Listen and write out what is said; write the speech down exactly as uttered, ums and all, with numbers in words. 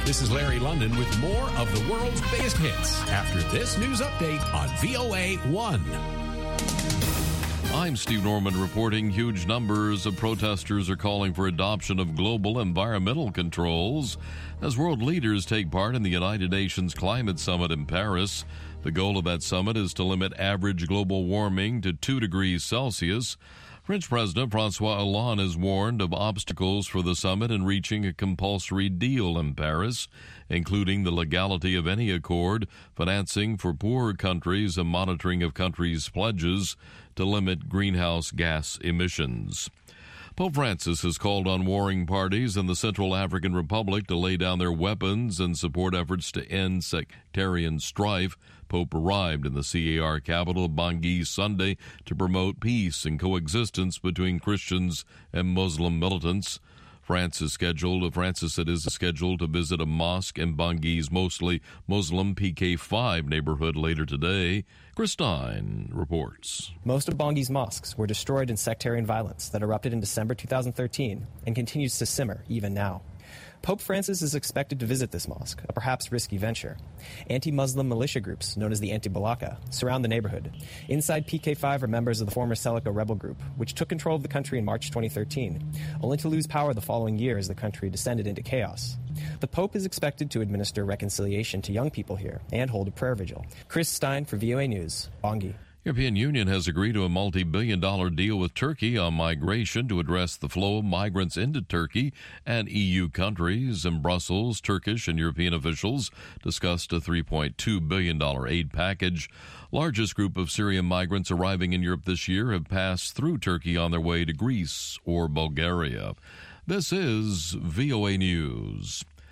This is Larry London with more of the world's biggest hits after this news update on V O A one. I'm Steve Norman reporting huge numbers of protesters are calling for adoption of global environmental controls as world leaders take part in the United Nations Climate Summit in Paris. The goal of that summit is to limit average global warming to two degrees Celsius. French President François Hollande has warned of obstacles for the summit in reaching a compulsory deal in Paris, including the legality of any accord, financing for poorer countries, and monitoring of countries' pledges to limit greenhouse gas emissions. Pope Francis has called on warring parties in the Central African Republic to lay down their weapons and support efforts to end sectarian strife. Pope arrived in the C A R capital, Bangui, Sunday to promote peace and coexistence between Christians and Muslim militants. Francis scheduled, Francis it is scheduled to visit a mosque in Bangui's mostly Muslim P K five neighborhood later today. Chris Stein reports. Most of Bangui's mosques were destroyed in sectarian violence that erupted in December two thousand thirteen and continues to simmer even now. Pope Francis is expected to visit this mosque, a perhaps risky venture. Anti-Muslim militia groups, known as the Anti-Balaka, surround the neighborhood. Inside P K five are members of the former Seleka rebel group, which took control of the country in March twenty thirteen, only to lose power the following year as the country descended into chaos. The Pope is expected to administer reconciliation to young people here and hold a prayer vigil. Chris Stein for V O A News, Bangui. European Union has agreed to a multi-billion dollar deal with Turkey on migration to address the flow of migrants into Turkey and E U countries. In Brussels, Turkish and European officials discussed a three point two billion dollars aid package. Largest group of Syrian migrants arriving in Europe this year have passed through Turkey on their way to Greece or Bulgaria. This is V O A News.